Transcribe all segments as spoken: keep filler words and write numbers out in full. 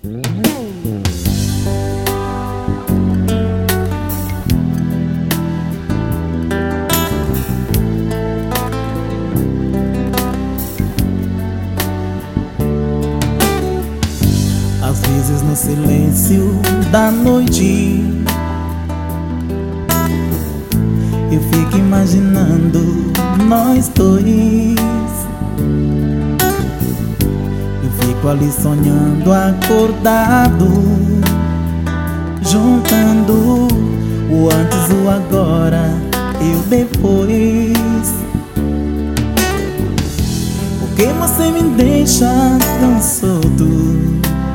Às vezes no silêncio da noite eu fico imaginando nós dois. Eu fico ali sonhando acordado, juntando o antes, o agora e o depois. Porque você me deixa tão solto?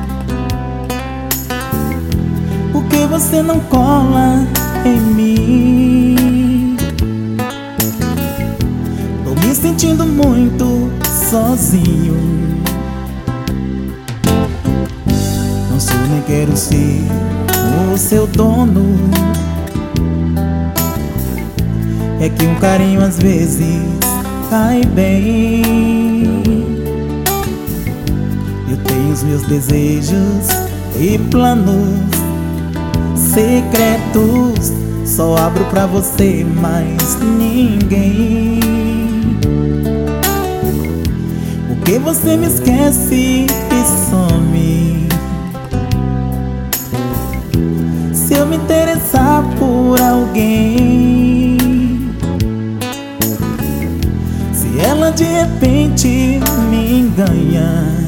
Porque você não cola em mim? Tô me sentindo muito sozinho. Não sou nem quero ser o seu dono. É que um carinho às vezes cai bem. Eu tenho os meus desejos e planos secretos, só abro pra você, mais ninguém. Porque você me esquece e some. Se eu me interessar por alguém, se ela de repente me engana.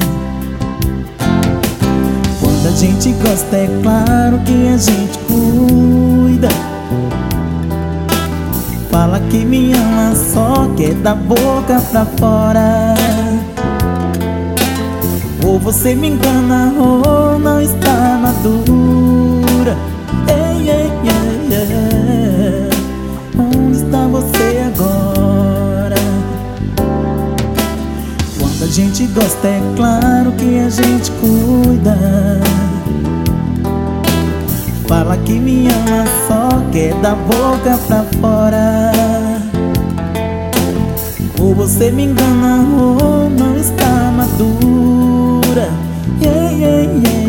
Quando a gente gosta é claro que a gente cuida. Fala que me ama, só quer da boca pra fora. Ou você me engana ou não está madura. Ei, ei, ei, ei. Onde está você agora? Quando a gente gosta é claro que a gente cuida. Fala que me ama, só quer da boca pra fora. Ou você me engana ou não está madura. Yeah, yeah, yeah.